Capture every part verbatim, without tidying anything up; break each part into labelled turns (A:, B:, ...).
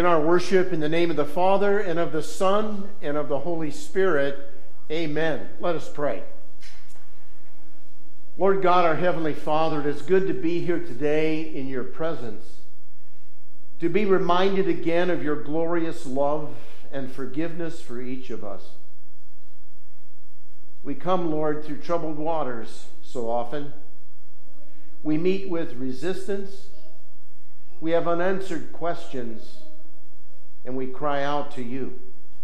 A: begin our worship in the name of the Father, and of the Son, and of the Holy Spirit. Amen. Let us pray. Lord God, our Heavenly Father, it is good to be here today in your presence, to be reminded again of your glorious love and forgiveness for each of us. We come, Lord, through troubled waters so often. We meet with resistance. We have unanswered questions, and we cry out to you.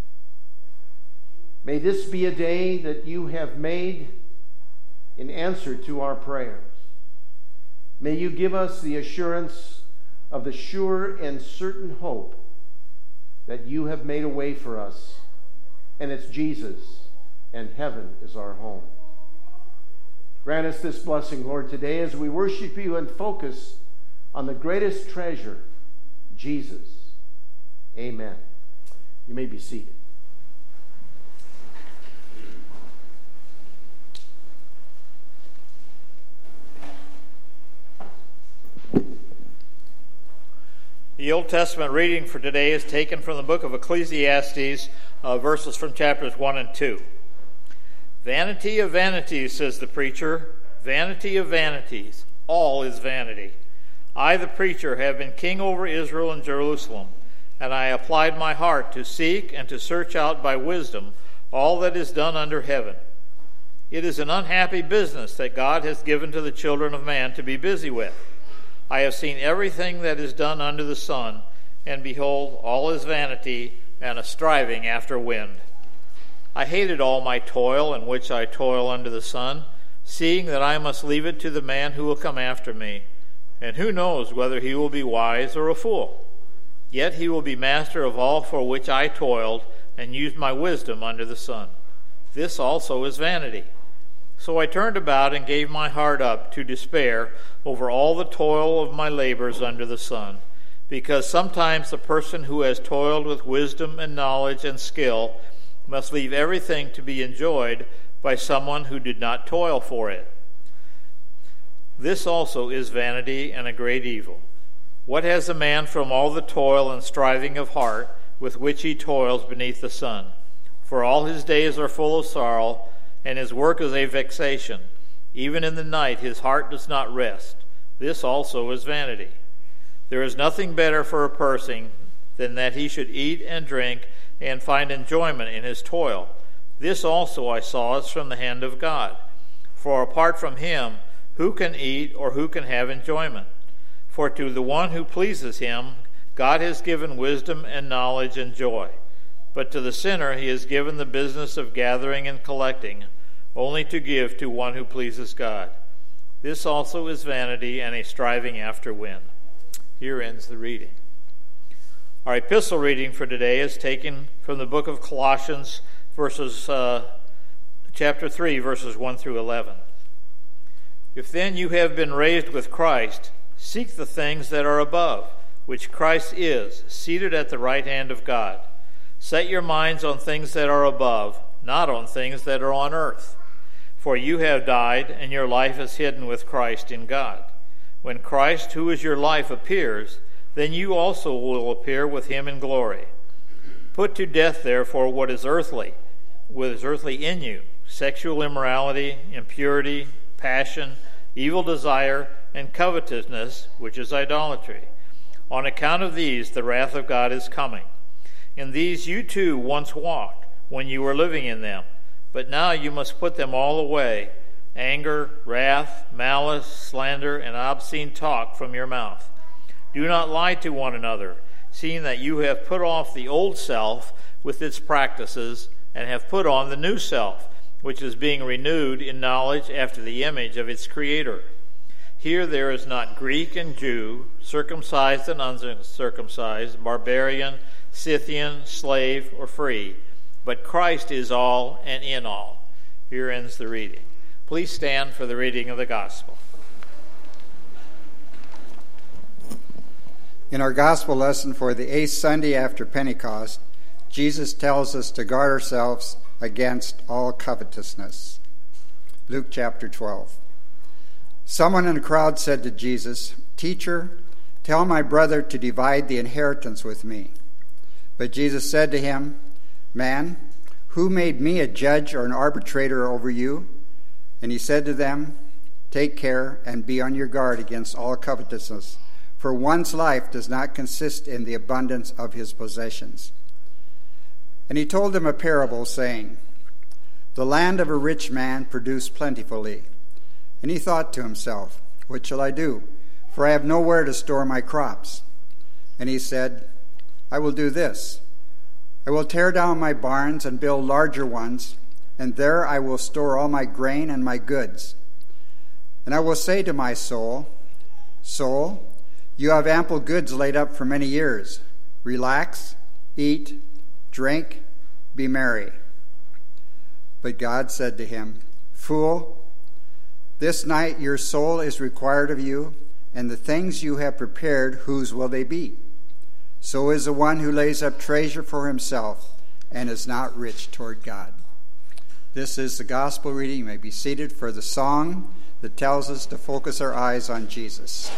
A: May this be a day that you have made in answer to our prayers. May you give us the assurance of the sure and certain hope that you have made a way for us, and it's Jesus, and heaven is our home. Grant us this blessing, Lord, today as we worship you and focus on the greatest treasure, Jesus. Amen. You may be seated.
B: The Old Testament reading for today is taken from the book of Ecclesiastes, uh, verses from chapters one and two. Vanity of vanities, says the preacher, vanity of vanities, all is vanity. I, the preacher, have been king over Israel and Jerusalem, and I applied my heart to seek and to search out by wisdom all that is done under heaven. It is an unhappy business that God has given to the children of man to be busy with. I have seen everything that is done under the sun, and behold, all is vanity and a striving after wind. I hated all my toil in which I toil under the sun, seeing that I must leave it to the man who will come after me. And who knows whether he will be wise or a fool? Yet he will be master of all for which I toiled and used my wisdom under the sun. This also is vanity. So I turned about and gave my heart up to despair over all the toil of my labors under the sun, because sometimes the person who has toiled with wisdom and knowledge and skill must leave everything to be enjoyed by someone who did not toil for it. This also is vanity and a great evil. What has a man from all the toil and striving of heart with which he toils beneath the sun? For all his days are full of sorrow, and his work is a vexation. Even in the night his heart does not rest. This also is vanity. There is nothing better for a person than that he should eat and drink and find enjoyment in his toil. This also I saw is from the hand of God. For apart from him, who can eat or who can have enjoyment? For to the one who pleases him, God has given wisdom and knowledge and joy. But to the sinner he has given the business of gathering and collecting, only to give to one who pleases God. This also is vanity and a striving after wind. Here ends the reading. Our epistle reading for today is taken from the book of Colossians, verses uh, chapter three, verses one through eleven. If then you have been raised with Christ, seek the things that are above, which Christ is, seated at the right hand of God. Set your minds on things that are above, not on things that are on earth. For you have died, and your life is hidden with Christ in God. When Christ, who is your life, appears, then you also will appear with him in glory. Put to death, therefore, what is earthly, what is earthly in you, sexual immorality, impurity, passion, evil desire, and covetousness, which is idolatry. On account of these, the wrath of God is coming. In these you too once walked, when you were living in them. But now you must put them all away: anger, wrath, malice, slander, and obscene talk from your mouth. Do not lie to one another, seeing that you have put off the old self with its practices, and have put on the new self, which is being renewed in knowledge after the image of its Creator. Here there is not Greek and Jew, circumcised and uncircumcised, barbarian, Scythian, slave, or free, but Christ is all and in all. Here ends the reading. Please stand for the reading of the gospel.
C: In our gospel lesson for the eighth Sunday after Pentecost, Jesus tells us to guard ourselves against all covetousness. Luke chapter twelve. Someone in the crowd said to Jesus, "Teacher, tell my brother to divide the inheritance with me." But Jesus said to him, Man, who made me a judge or an arbitrator over you? And he said to them, Take care and be on your guard against all covetousness, for one's life does not consist in the abundance of his possessions. And he told them a parable, saying, The land of a rich man produced plentifully. And he thought to himself, What shall I do? For I have nowhere to store my crops. And he said, I will do this. I will tear down my barns and build larger ones, and there I will store all my grain and my goods. And I will say to my soul, Soul, you have ample goods laid up for many years. Relax, eat, drink, be merry. But God said to him, Fool, this night your soul is required of you, and the things you have prepared, whose will they be? So is the one who lays up treasure for himself and is not rich toward God. This is the gospel reading. You may be seated for the song that tells us to focus our eyes on Jesus.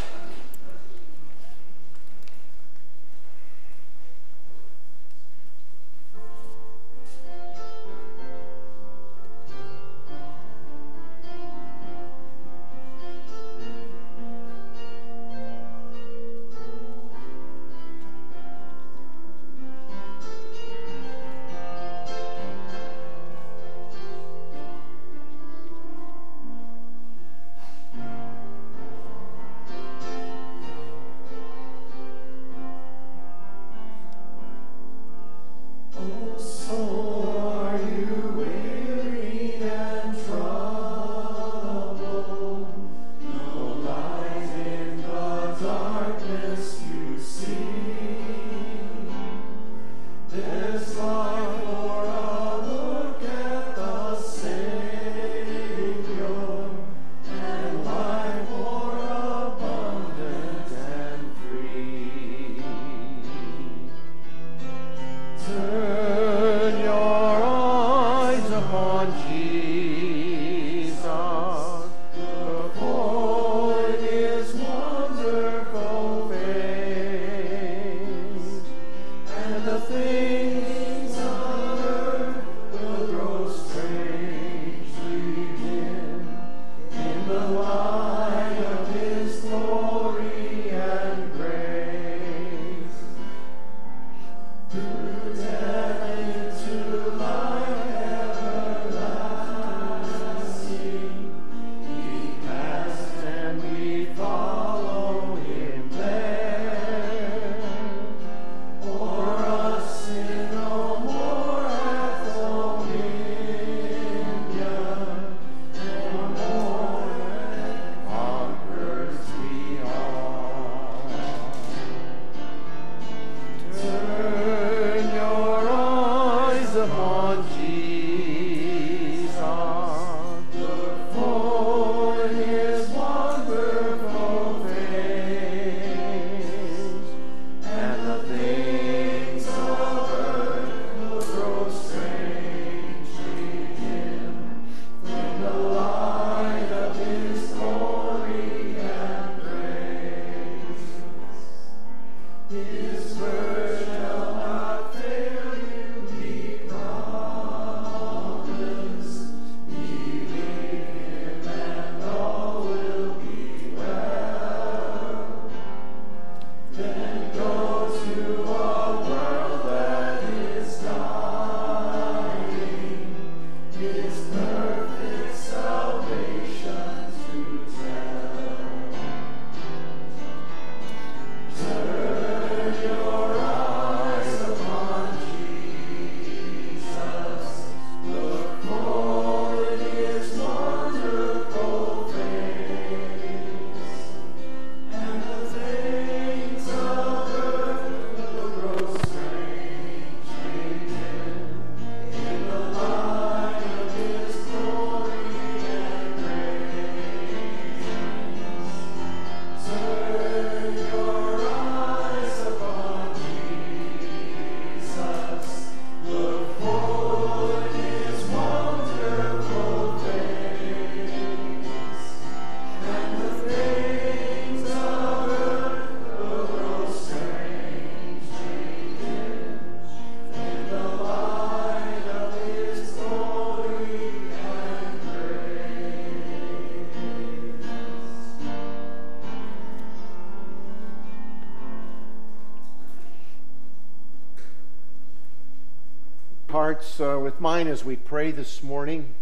A: hearts uh, with mine as we pray this morning.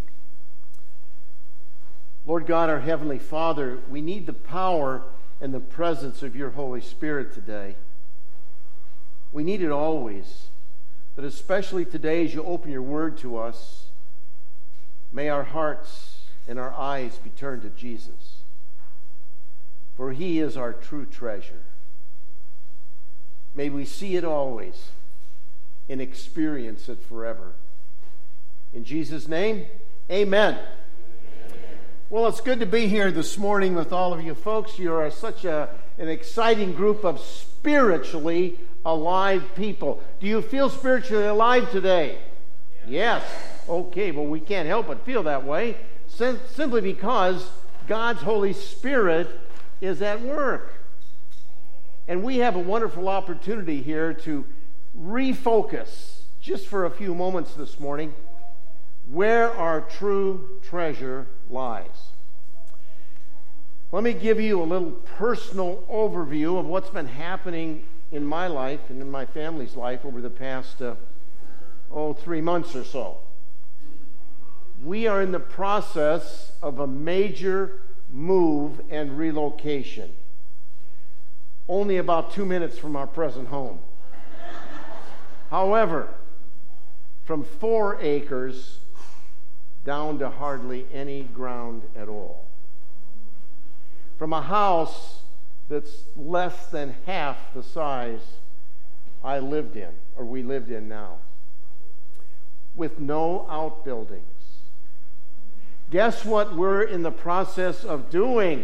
A: Lord God, our Heavenly Father, we need the power and the presence of your Holy Spirit today. We need it always, but especially today as you open your word to us, may our hearts and our eyes be turned to Jesus, for he is our true treasure. May we see it always and experience it forever. In Jesus' name, amen. Well, it's good to be here this morning with all of you folks. You are such a, an exciting group of spiritually alive people. Do you feel spiritually alive today? Yes. Okay, well, we can't help but feel that way, sim- simply because God's Holy Spirit is at work. And we have a wonderful opportunity here to refocus, just for a few moments this morning, where our true treasure lies. Let me give you a little personal overview of what's been happening in my life and in my family's life over the past, uh, oh, three months or so. We are in the process of a major move and relocation, only about two minutes from our present home. However, from four acres down to hardly any ground at all. From a house that's less than half the size I lived in, or we lived in now, with no outbuildings. Guess what we're in the process of doing?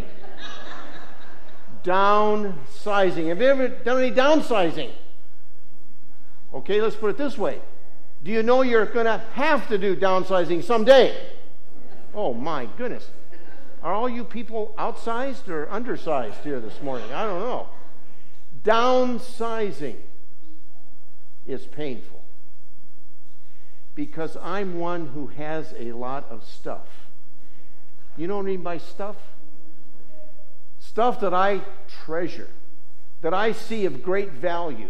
A: Downsizing. Have you ever done any downsizing? Okay, let's put it this way. Do you know you're going to have to do downsizing someday? Oh my goodness. Are all you people outsized or undersized here this morning? I don't know. Downsizing is painful because I'm one who has a lot of stuff. You know what I mean by stuff? Stuff that I treasure, that I see of great value.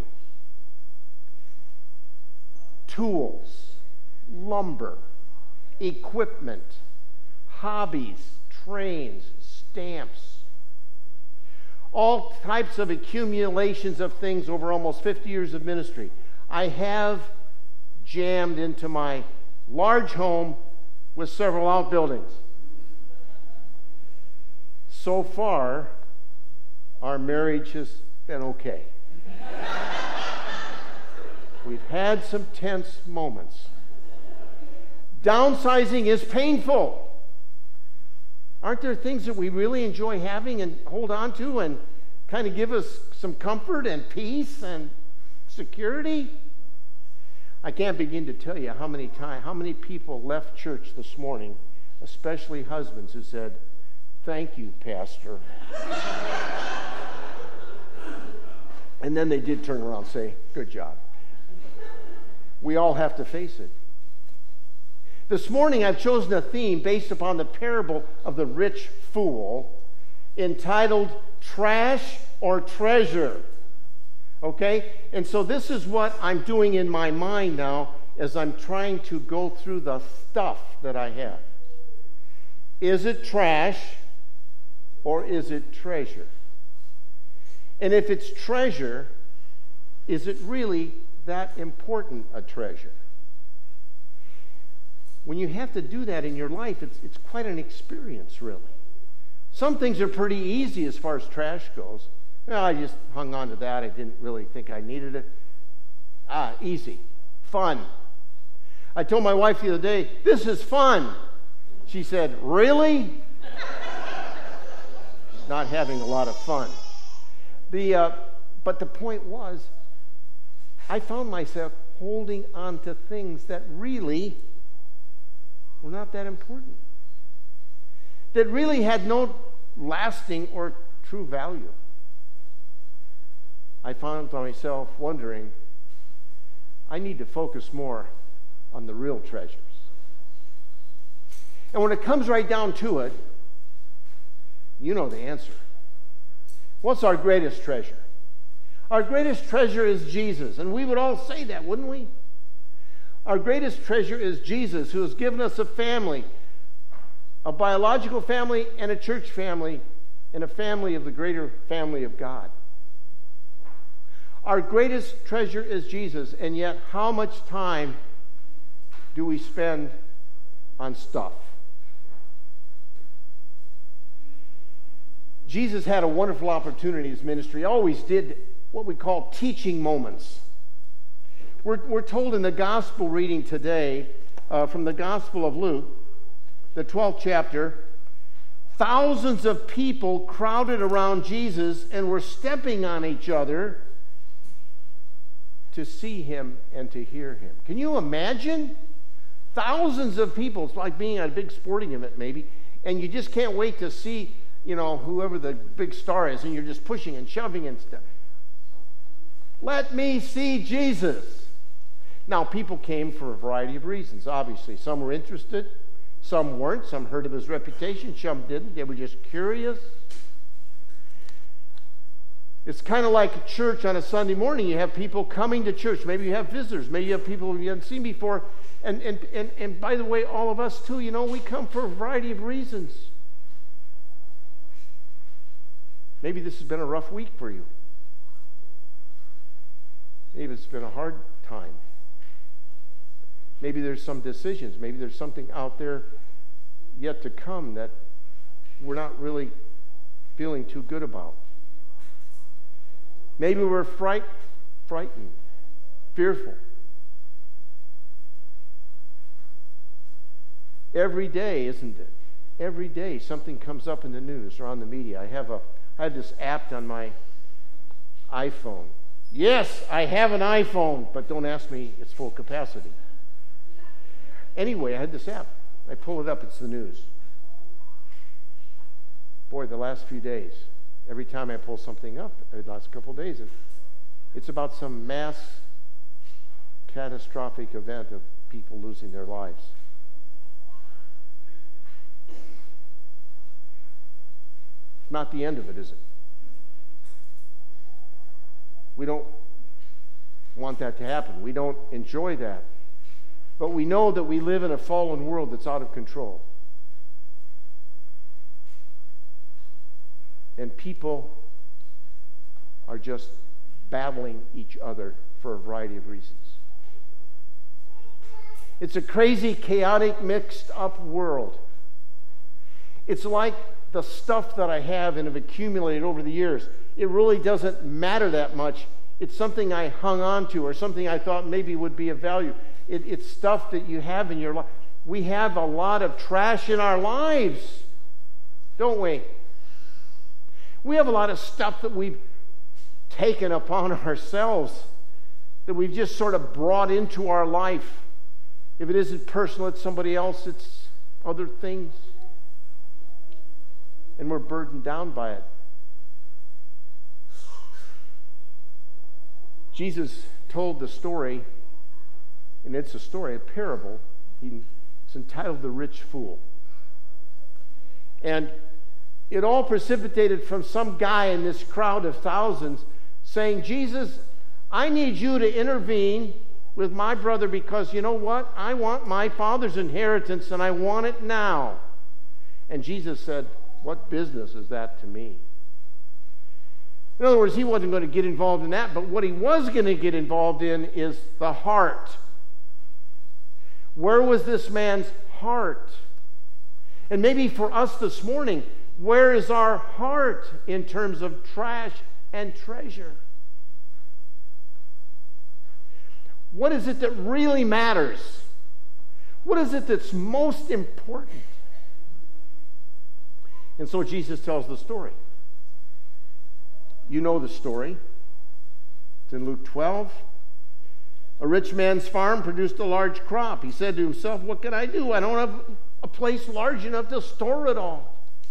A: Tools, lumber, equipment, hobbies, trains, stamps, all types of accumulations of things over almost fifty years of ministry. I have jammed into my large home with several outbuildings. So far, our marriage has been okay. We've had some tense moments. Downsizing is painful. Aren't there things that we really enjoy having and hold on to and kind of give us some comfort and peace and security? I can't begin to tell you how many times, how many people left church this morning, especially husbands, who said, "Thank you, Pastor." And then they did turn around and say, "Good job." We all have to face it. This morning I've chosen a theme based upon the parable of the rich fool, entitled Trash or Treasure. Okay? And so this is what I'm doing in my mind now as I'm trying to go through the stuff that I have. Is it trash or is it treasure? And if it's treasure, is it really that important a treasure? When you have to do that in your life, it's, it's quite an experience, really. Some things are pretty easy as far as trash goes. Well, I just hung on to that. I didn't really think I needed it. Ah, easy. Fun. I told my wife the other day, "This is fun." She said, "Really?" She's not having a lot of fun. The uh, but the point was, I found myself holding on to things that really were not that important, that really had no lasting or true value. I found myself wondering, I need to focus more on the real treasures. And when it comes right down to it, you know the answer. What's our greatest treasure? Our greatest treasure is Jesus, and we would all say that, wouldn't we? Our greatest treasure is Jesus, who has given us a family, a biological family and a church family, and a family of the greater family of God. Our greatest treasure is Jesus, and yet how much time do we spend on stuff? Jesus had a wonderful opportunity in his ministry. He always did what we call teaching moments. We're, we're told in the gospel reading today uh, from the Gospel of Luke, the twelfth chapter, thousands of people crowded around Jesus and were stepping on each other to see him and to hear him. Can you imagine? Thousands of people. It's like being at a big sporting event maybe, and you just can't wait to see, you know, whoever the big star is, and you're just pushing and shoving and stuff. Let me see Jesus. Now, people came for a variety of reasons, obviously. Some were interested, some weren't. Some heard of his reputation, some didn't. They were just curious. It's kind of like church on a Sunday morning. You have people coming to church. Maybe you have visitors. Maybe you have people you haven't seen before. And, and, and, and by the way, all of us too, you know, we come for a variety of reasons. Maybe this has been a rough week for you. Maybe it's been a hard time. Maybe there's some decisions. Maybe there's something out there yet to come that we're not really feeling too good about. Maybe we're fright, frightened, fearful. Every day, isn't it? Every day something comes up in the news or on the media. I have a, I have this app on my iPhone. Yes, I have an iPhone, but don't ask me its full capacity. Anyway, I had this app. I pull it up, it's the news. Boy, the last few days, every time I pull something up, the last couple of days, it's about some mass catastrophic event of people losing their lives. Not the end of it, is it? We don't want that to happen. We don't enjoy that. But we know that we live in a fallen world that's out of control. And people are just battling each other for a variety of reasons. It's a crazy, chaotic, mixed up world. It's like the stuff that I have and have accumulated over the years. It really doesn't matter that much. It's something I hung on to or something I thought maybe would be of value. It, it's stuff that you have in your life. We have a lot of trash in our lives, don't we? We have a lot of stuff that we've taken upon ourselves, that we've just sort of brought into our life. If it isn't personal, it's somebody else, it's other things. And we're burdened down by it. Jesus told the story, and it's a story, a parable. It's entitled The Rich Fool. And it all precipitated from some guy in this crowd of thousands saying, Jesus, I need you to intervene with my brother because you know what? I want my father's inheritance and I want it now. And Jesus said, what business is that to me? In other words, he wasn't going to get involved in that, but what he was going to get involved in is the heart. Where was this man's heart? And maybe for us this morning, where is our heart in terms of trash and treasure? What is it that really matters? What is it that's most important? And so Jesus tells the story. You know the story. It's in Luke twelve. A rich man's farm produced a large crop. He said to himself, what can I do? I don't have a place large enough to store it all.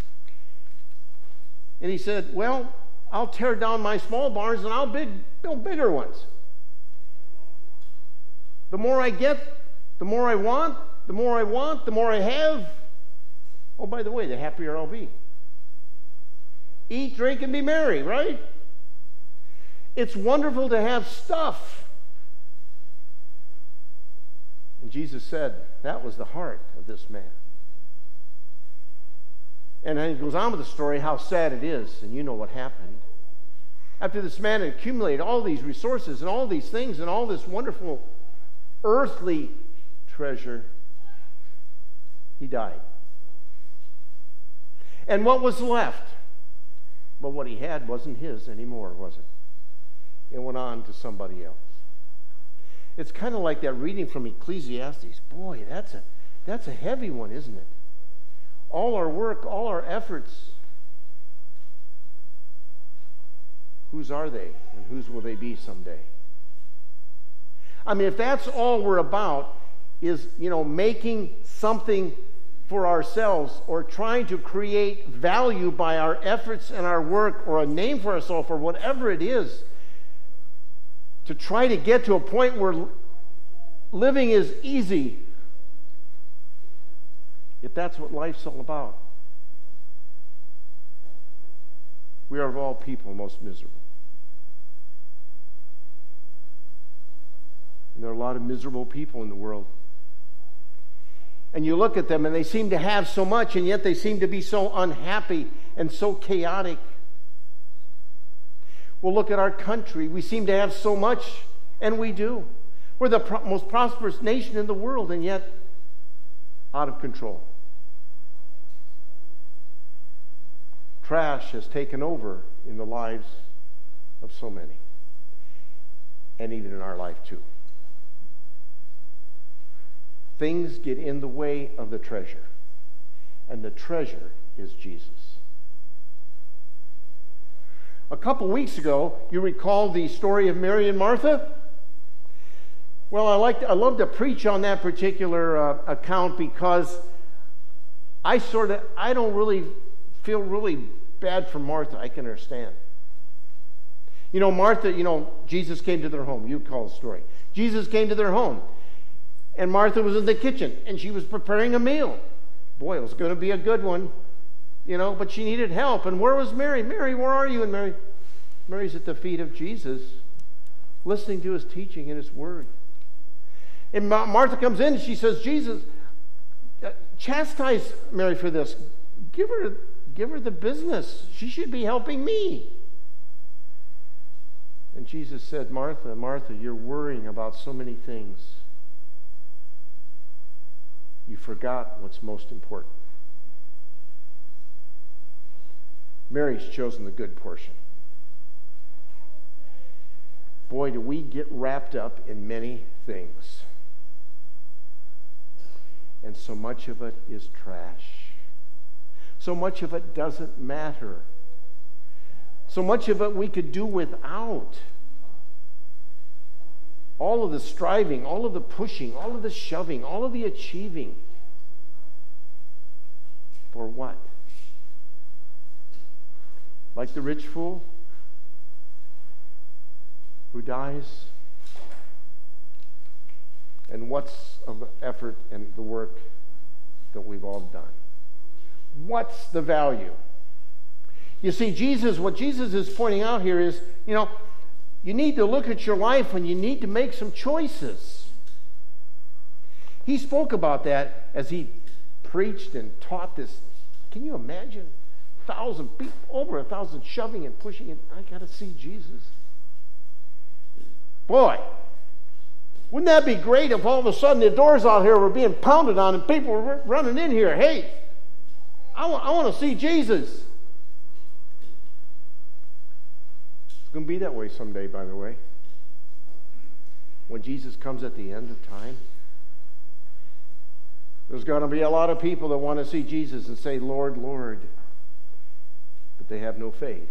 A: And he said, well, I'll tear down my small barns and I'll big, build bigger ones. The more I get, the more I want. The more I want, the more I have. Oh, by the way, the happier I'll be. Eat, drink, and be merry, right? It's wonderful to have stuff. Jesus said, that was the heart of this man. And then he goes on with the story, how sad it is, and you know what happened. After this man had accumulated all these resources and all these things and all this wonderful earthly treasure, he died. And what was left? Well, what he had wasn't his anymore, was it? It went on to somebody else. It's kind of like that reading from Ecclesiastes. Boy, that's a, that's a heavy one, isn't it? All our work, all our efforts, whose are they and whose will they be someday? I mean, if that's all we're about, is, you know, making something for ourselves or trying to create value by our efforts and our work or a name for ourselves or whatever it is, to try to get to a point where living is easy, if that's what life's all about, we are of all people most miserable. And there are a lot of miserable people in the world. And you look at them and they seem to have so much, and yet they seem to be so unhappy and so chaotic. We'll look at our country. We seem to have so much, and we do. We're the pro- most prosperous nation in the world, and yet out of control. Trash has taken over in the lives of so many, and even in our life too. Things get in the way of the treasure, and the treasure is Jesus. A couple weeks ago, you recall the story of Mary and Martha? Well, I like to, I love to preach on that particular uh, account because I sort of I don't really feel really bad for Martha. I can understand. You know, Martha, you know, Jesus came to their home. You call the story. Jesus came to their home. And Martha was in the kitchen, and she was preparing a meal. Boy, it was going to be a good one, you know, but she needed help. And where was Mary? Mary, where are you? And Mary, Mary's at the feet of Jesus, listening to his teaching and his word. And Martha comes in, and she says, Jesus, chastise Mary for this. Give her, give her the business. She should be helping me. And Jesus said, Martha, Martha, you're worrying about so many things. You forgot what's most important. Mary's chosen the good portion. Boy, do we get wrapped up in many things. And so much of it is trash. So much of it doesn't matter. So much of it we could do without. All of the striving, all of the pushing, all of the shoving, all of the achieving. For what? Like the rich fool who dies? And what's of the effort and the work that we've all done? What's the value? You see, Jesus, what Jesus is pointing out here is, you know, you need to look at your life and you need to make some choices. He spoke about that as he preached and taught this. Can you imagine? A thousand people, over a thousand shoving and pushing, and I got to see Jesus. Boy, wouldn't that be great if all of a sudden the doors out here were being pounded on and people were running in here? Hey, I want, I want to see Jesus. It's going to be that way someday, by the way. When Jesus comes at the end of time, there's going to be a lot of people that want to see Jesus and say, Lord, Lord, but they have no faith.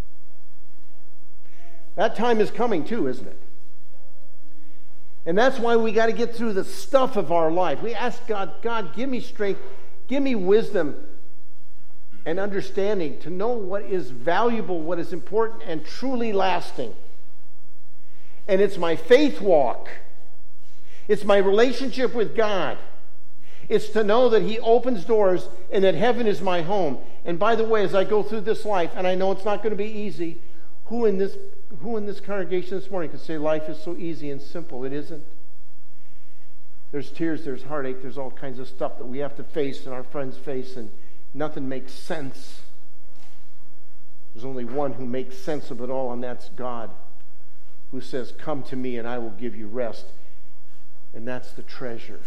A: That time is coming too, isn't it? And that's why we got to get through the stuff of our life. We ask God, God, give me strength, give me wisdom and understanding to know what is valuable, what is important, and truly lasting. And it's my faith walk. It's my relationship with God. It's to know that He opens doors and that heaven is my home. And by the way, as I go through this life, and I know it's not going to be easy, who in this who in this congregation this morning could say life is so easy and simple? It isn't. There's tears, there's heartache, there's all kinds of stuff that we have to face and our friends face, and nothing makes sense. There's only one who makes sense of it all, and that's God, who says, "Come to me and I will give you rest." And that's the treasure.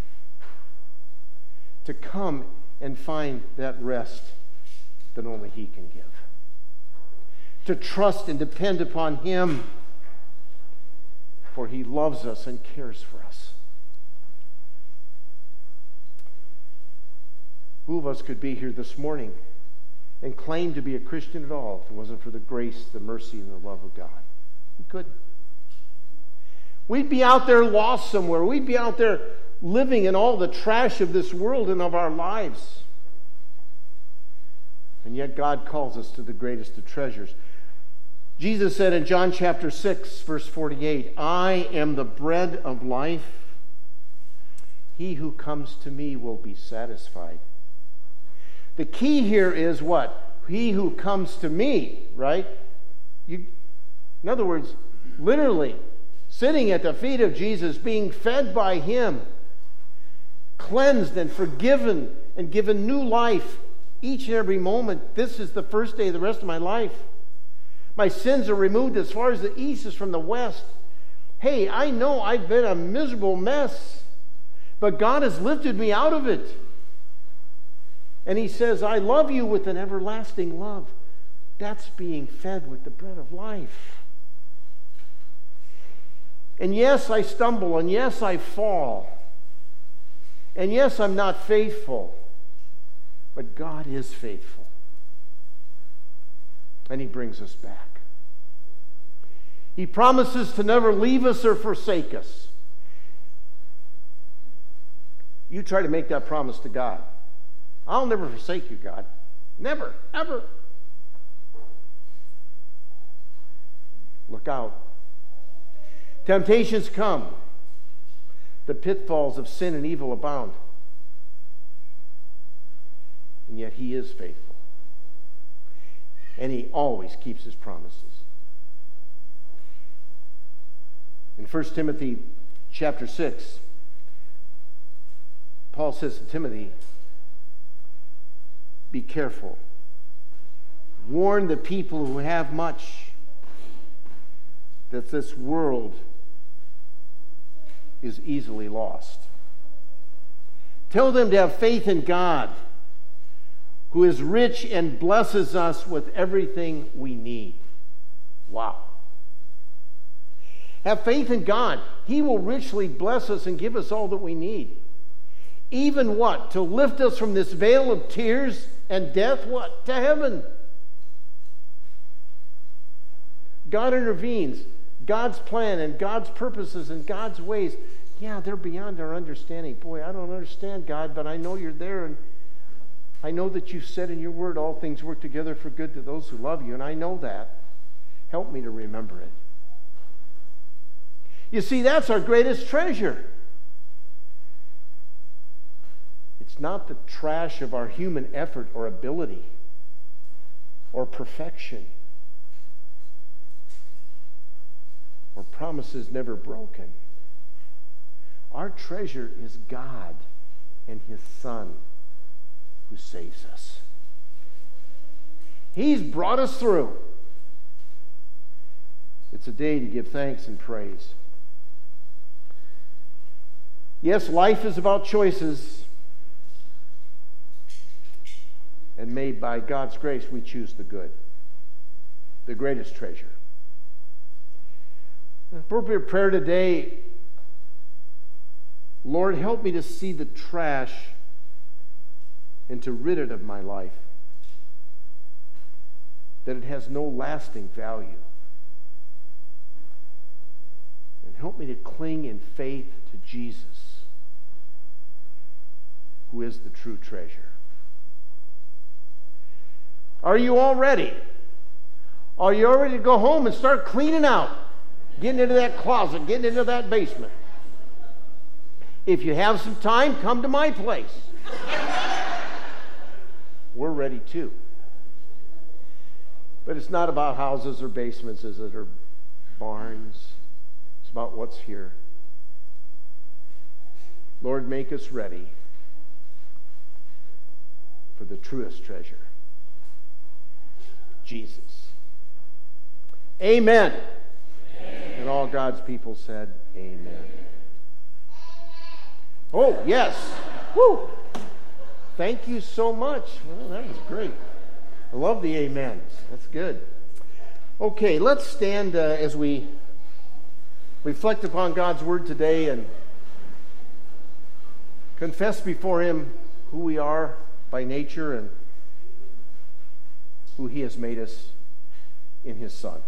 A: To come and find that rest that only He can give. To trust and depend upon Him, for He loves us and cares for us. Who of us could be here this morning and claim to be a Christian at all if it wasn't for the grace, the mercy, and the love of God? We couldn't. We'd be out there lost somewhere. We'd be out there living in all the trash of this world and of our lives. And yet God calls us to the greatest of treasures. Jesus said in John chapter six, verse forty-eight, "I am the bread of life. He who comes to me will be satisfied." The key here is what? He who comes to me, right? You, in other words, literally, sitting at the feet of Jesus, being fed by Him, cleansed and forgiven and given new life each and every moment. This is the first day of the rest of my life. My sins are removed as far as the east is from the west. Hey, I know I've been a miserable mess, but God has lifted me out of it. And He says, "I love you with an everlasting love." That's being fed with the bread of life. And yes, I stumble, and yes, I fall. And yes, I'm not faithful. But God is faithful. And He brings us back. He promises to never leave us or forsake us. You try to make that promise to God. "I'll never forsake you, God." Never, ever. Look out. Temptations come. The pitfalls of sin and evil abound. And yet He is faithful. And He always keeps His promises. In First Timothy chapter six, Paul says to Timothy, "Be careful. Warn the people who have much that this world is easily lost. Tell them to have faith in God, who is rich and blesses us with everything we need." Wow. Have faith in God. He will richly bless us and give us all that we need. Even what? To lift us from this vale of tears and death, what? To heaven. God intervenes. God's plan and God's purposes and God's ways, yeah, they're beyond our understanding. Boy, I don't understand, God, but I know You're there, and I know that You said in Your word all things work together for good to those who love You, and I know that. Help me to remember it. You see, that's our greatest treasure. It's not the trash of our human effort or ability or perfection or promises never broken. Our treasure is God and His Son who saves us. He's brought us through. It's a day to give thanks and praise. Yes, life is about choices. And made by God's grace, we choose the good, the greatest treasure. The appropriate prayer today: Lord, help me to see the trash and to rid it of my life, that it has no lasting value. And help me to cling in faith to Jesus, who is the true treasure. Are you all ready? Are you all ready to go home and start cleaning out? Getting into that closet, getting into that basement. If you have some time, come to my place. We're ready too. But it's not about houses or basements, is it, or barns. It's about what's here. Lord, make us ready for the truest treasure, Jesus. Amen. Amen. And all God's people said, amen. Oh, yes. Woo. Thank you so much. Well, that was great. I love the amens. That's good. Okay, let's stand uh, as we reflect upon God's word today and confess before him who we are by nature and who he has made us in his Son.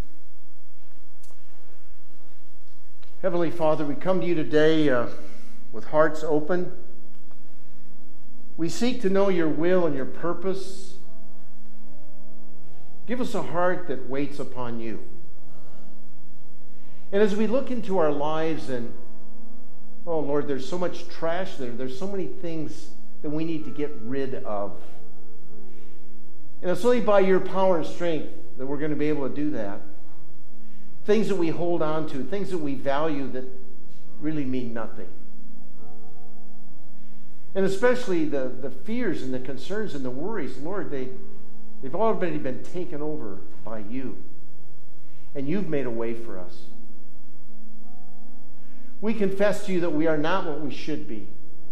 A: Heavenly Father, we come to you today uh, with hearts open. We seek to know your will and your purpose. Give us a heart that waits upon you. And as we look into our lives and, oh Lord, there's so much trash there. There's so many things that we need to get rid of. And it's only by your power and strength that we're going to be able to do that. Things that we hold on to, things that we value that really mean nothing. And especially the, the fears and the concerns and the worries, Lord, they, they've already been taken over by you. And you've made a way for us. We confess to you that we are not what we should be.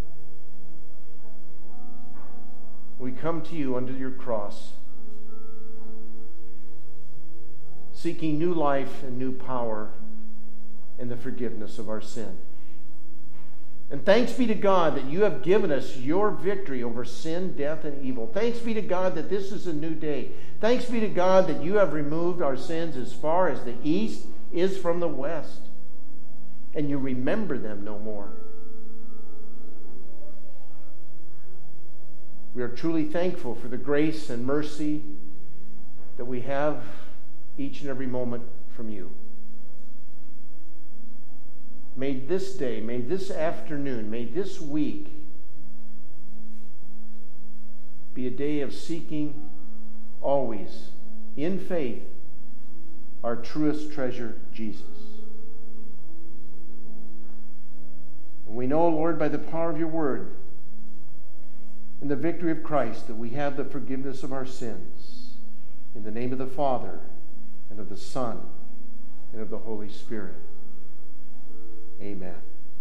A: We come to you under your cross, seeking new life and new power and the forgiveness of our sin. And thanks be to God that you have given us your victory over sin, death, and evil. Thanks be to God that this is a new day. Thanks be to God that you have removed our sins as far as the east is from the west. And you remember them no more. We are truly thankful for the grace and mercy that we have each and every moment from you. May this day, may this afternoon, may this week be a day of seeking always, in faith, our truest treasure, Jesus. And we know, Lord, by the power of your word and the victory of Christ, that we have the forgiveness of our sins. In the name of the Father, and of the Son, and of the Holy Spirit. Amen.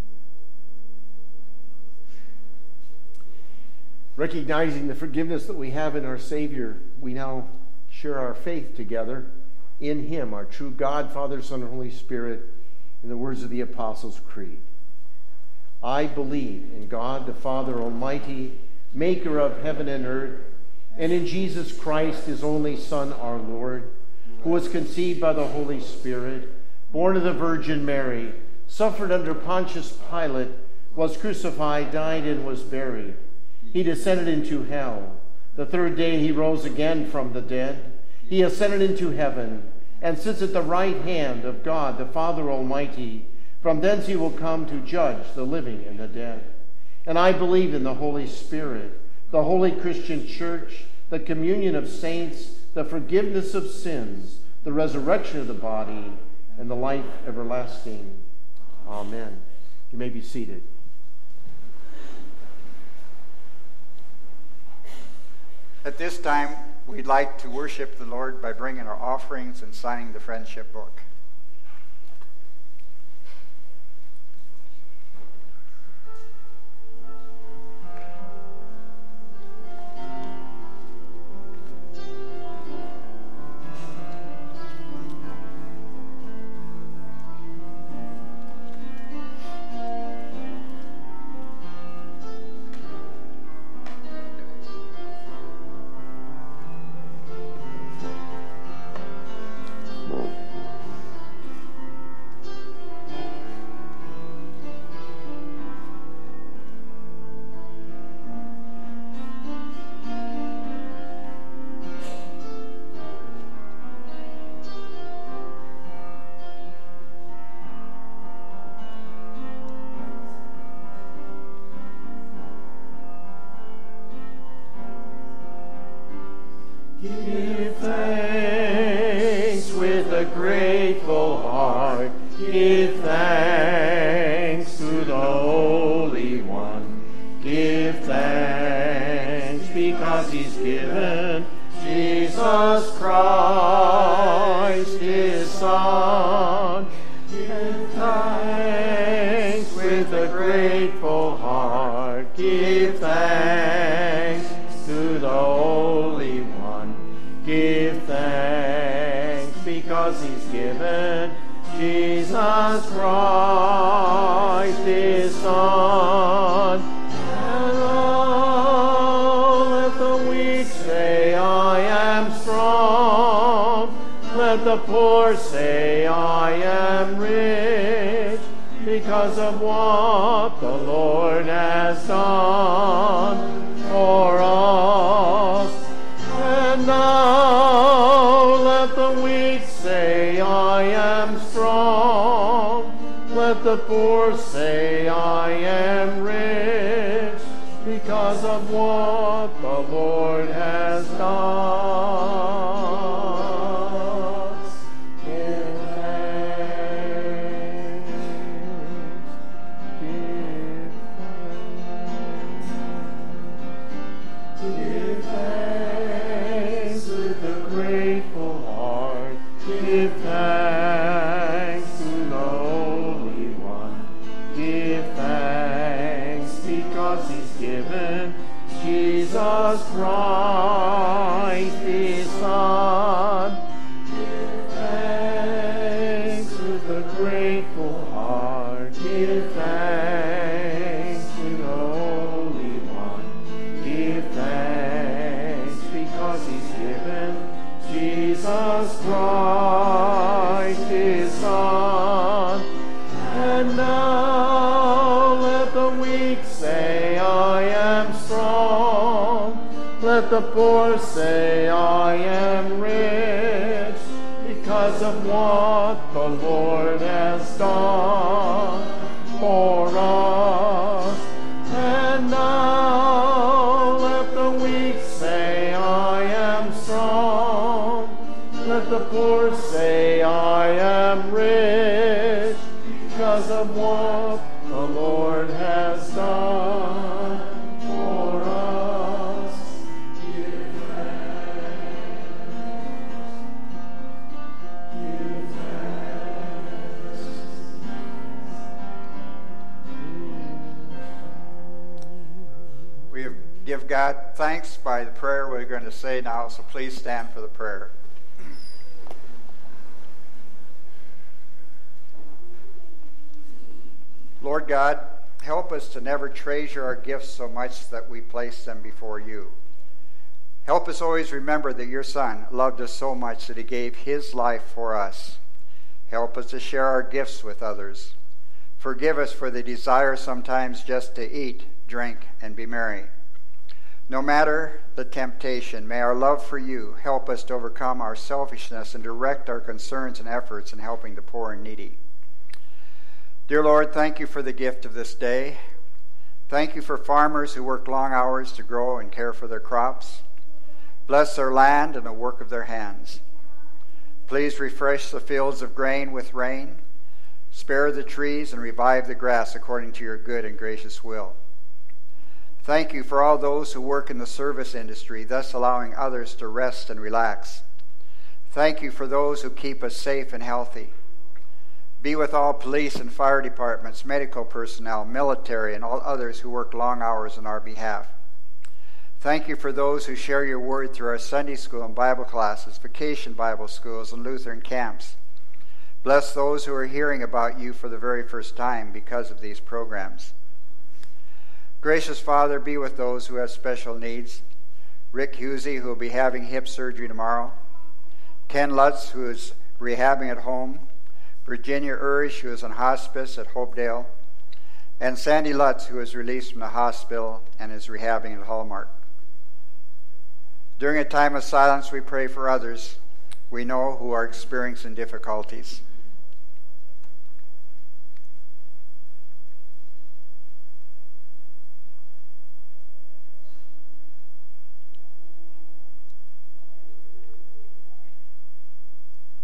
A: Recognizing the forgiveness that we have in our Savior, we now share our faith together in him, our true God, Father, Son, and Holy Spirit, in the words of the Apostles' Creed. I believe in God, the Father Almighty, maker of heaven and earth, and in Jesus Christ, his only Son, our Lord, who was conceived by the Holy Spirit, born of the Virgin Mary, suffered under Pontius Pilate, was crucified, died, and was buried. He descended into hell. The third day he rose again from the dead. He ascended into heaven and sits at the right hand of God, the Father Almighty. From thence he will come to judge the living and the dead. And I believe in the Holy Spirit, the holy Christian church, the communion of saints, the forgiveness of sins, the resurrection of the body, and the life everlasting. Amen. You may be seated.
C: At this time, we'd like to worship the Lord by bringing our offerings and signing the friendship book.
A: Give thanks with a grateful heart. Give thanks to the Holy because he's given Jesus Christ, his Son. Give thanks with a grateful heart. Give thanks to the Holy One. Give thanks because he's given Jesus Christ, his Son. And oh, let the weak say, I am strong. Let the poor say, I am rich, because of what the Lord has done for us. And now let the weak say, I am strong. Let the poor say, I am rich, because of what the Lord has done. Give thanks, give thanks, give thanks with a grateful heart. Give thanks to the Holy One. Give thanks because he's given Jesus Christ, his Son. Give thanks with a grateful heart. Give thanks to the Holy One. Give thanks because he's given Jesus Christ, his Son. And now let the weak say, I am strong. Let the poor say, I am rich, because of what the Lord has done for us. And now let the weak say, I am strong. Let the poor say, I am rich, because of what the Lord has done for us. Give thanks, give thanks.
C: We give God thanks by the prayer we're going to say now, so please stand for the prayer. Lord God, help us to never treasure our gifts so much that we place them before you. Help us always remember that your Son loved us so much that he gave his life for us. Help us to share our gifts with others. Forgive us for the desire sometimes just to eat, drink, and be merry. No matter the temptation, may our love for you help us to overcome our selfishness and direct our concerns and efforts in helping the poor and needy. Dear Lord, thank you for the gift of this day. Thank you for farmers who work long hours to grow and care for their crops. Bless their land and the work of their hands. Please refresh the fields of grain with rain. Spare the trees and revive the grass according to your good and gracious will. Thank you for all those who work in the service industry, thus allowing others to rest and relax. Thank you for those who keep us safe and healthy. Be with all police and fire departments, medical personnel, military, and all others who work long hours on our behalf. Thank you for those who share your word through our Sunday school and Bible classes, vacation Bible schools, and Lutheran camps. Bless those who are hearing about you for the very first time because of these programs. Gracious Father, be with those who have special needs. Rick Husey, who will be having hip surgery tomorrow. Ken Lutz, who is rehabbing at home. Virginia Urish, who is in hospice at Hopedale, and Sandy Lutz, who is released from the hospital and is rehabbing at Hallmark. During a time of silence, we pray for others we know who are experiencing difficulties.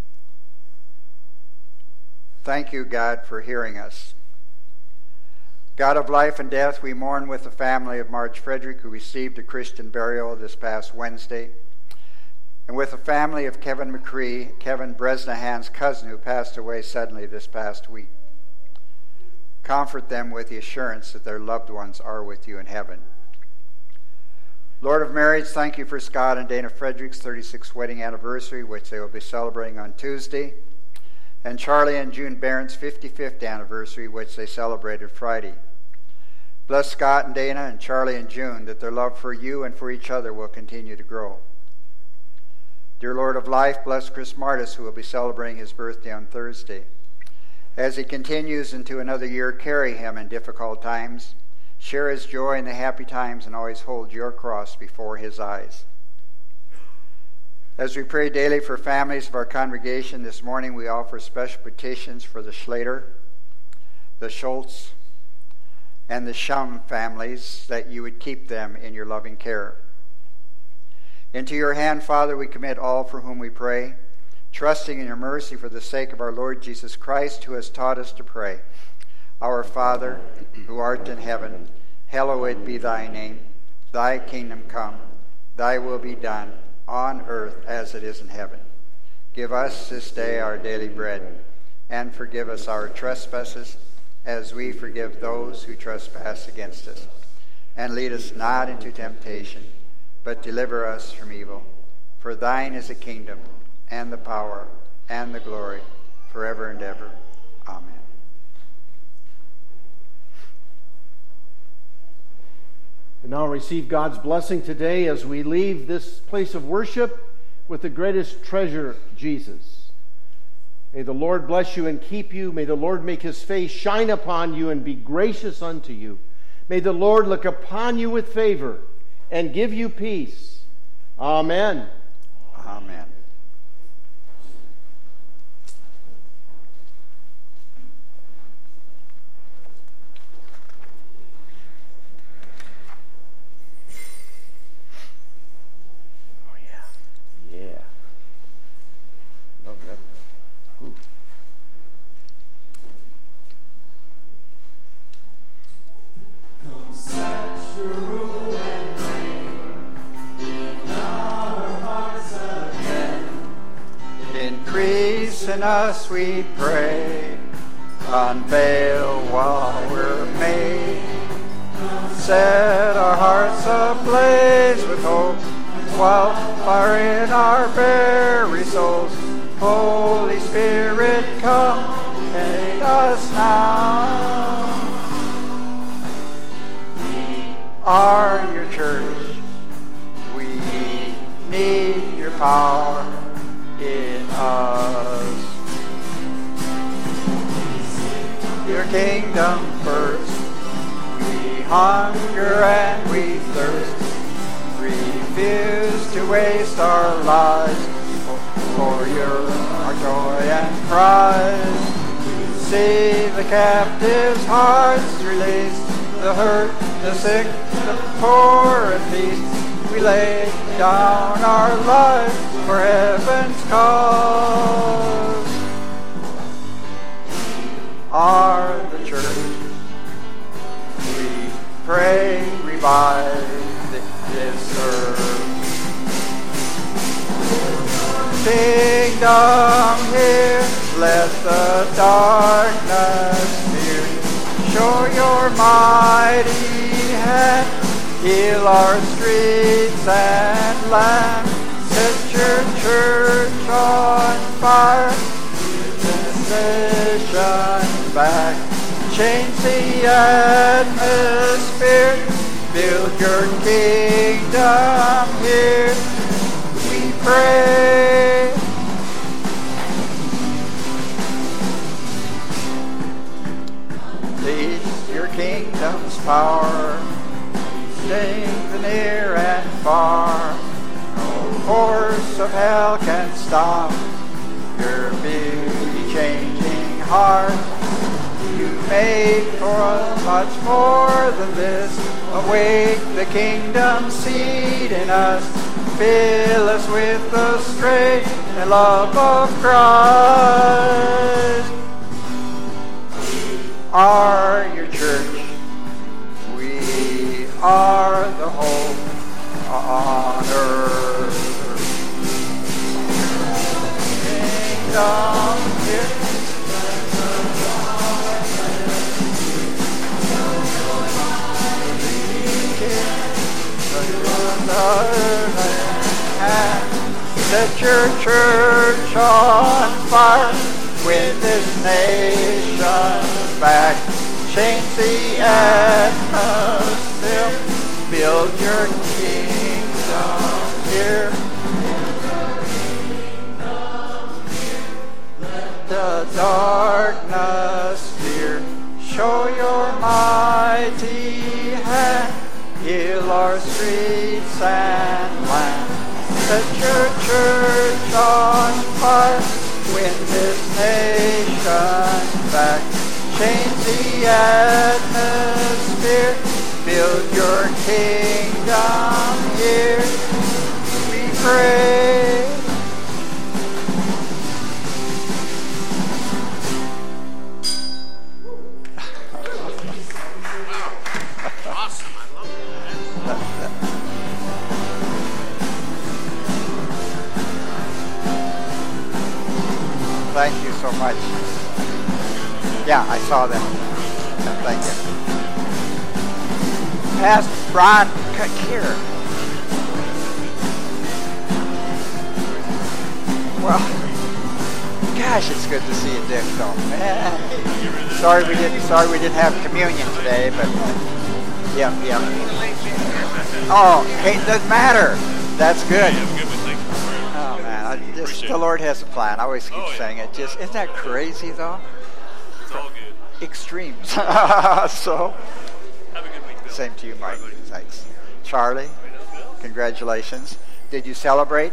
C: Thank you, God, for hearing us. God of life and death, we mourn with the family of Marge Frederick, who received a Christian burial this past Wednesday, and with the family of Kevin McCree, Kevin Bresnahan's cousin, who passed away suddenly this past week. Comfort them with the assurance that their loved ones are with you in heaven. Lord of marriage, thank you for Scott and Dana Frederick's thirty-sixth wedding anniversary, which they will be celebrating on Tuesday, and Charlie and June Barron's fifty-fifth anniversary, which they celebrated Friday. Bless Scott and Dana and Charlie and June, that their love for you and for each other will continue to grow. Dear Lord of life, bless Chris Martis, who will be celebrating his birthday on Thursday. As he continues into another year, carry him in difficult times. Share his joy in the happy times and always hold your cross before his eyes. As we pray daily for families of our congregation, this morning we offer special petitions for the Schlater, the Schultz, and the Shum families, that you would keep them in your loving care. Into your hand, Father, we commit all for whom we pray, trusting in your mercy for the sake of our Lord Jesus Christ, who has taught us to pray. Our Father, who art in heaven, hallowed be thy name. Thy kingdom come, thy will be done, on earth as it is in heaven. Give us this day our daily bread, and forgive us our trespasses, as we forgive those who trespass against us. And lead us not into temptation, but deliver us from evil. For thine is the kingdom, and the power, and the glory, forever and ever. Amen.
A: And now receive God's blessing today as we leave this place of worship with the greatest treasure, Jesus. May the Lord bless you and keep you. May the Lord make his face shine upon you and be gracious unto you. May the Lord look upon you with favor and give you peace. Amen.
C: Amen.
A: Oh, yeah. Yeah. Love that. Ooh.
D: Come set your rule and reign in our hearts again.
C: Increase in us, we pray. Unveil while we're made. Set our hearts ablaze with hope, wildfire in our very souls. Holy Spirit, come aid us now. We are your church. We need your power in us. Your kingdom first. We hunger and we thirst. Refuse to waste our lives for your our joy and prize. See the captives' hearts released, the hurt, the sick, the poor at peace. We lay down our lives for heaven's cause. Are the church. We pray, revive this earth. Kingdom here, let the darkness fear. Show your mighty hand, heal our streets and land. Set your church on fire, this nation back. Change the atmosphere, build your kingdom here. We pray. Lead your kingdom's power, sing near and far. No force of hell can stop your beauty-changing heart. You made for us much more than this. Awake the kingdom seed in us. Fill us with the strength and love of Christ. We are your church. are the hope on earth. Kingdom here. Set your church on fire, win this nation back, change the atmosphere, build your kingdom here. Let the darkness fear, show your mighty hand, heal our streets and land. Set your church on fire, win this nation back, change the atmosphere, build your kingdom here. We pray.
E: Awesome. I love that.
C: Thank you so much. Yeah, I saw that. Thank you. Pastor Ron Kakir. Well, gosh, it's good to see you, Dick. Though, man. Sorry we didn't. Sorry we didn't have communion today, but yeah, yeah. Oh, hey, it doesn't matter. That's good. Oh man, I just, the Lord has a plan. I always keep
E: Oh, yeah.
C: saying it. Just isn't that crazy though?
E: It's all good.
C: Extremes. So,
E: Have a good week, Bill.
C: same to you, Mike. Thanks. Charlie, congratulations. Did you celebrate?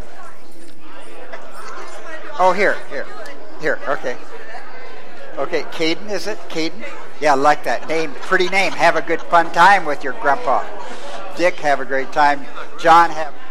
C: Oh, here, here, here. Okay. Okay, Caden, is it? Caden? Yeah, I like that name. Pretty name. Have a good fun time with your grandpa. Dick, have a great time. John, have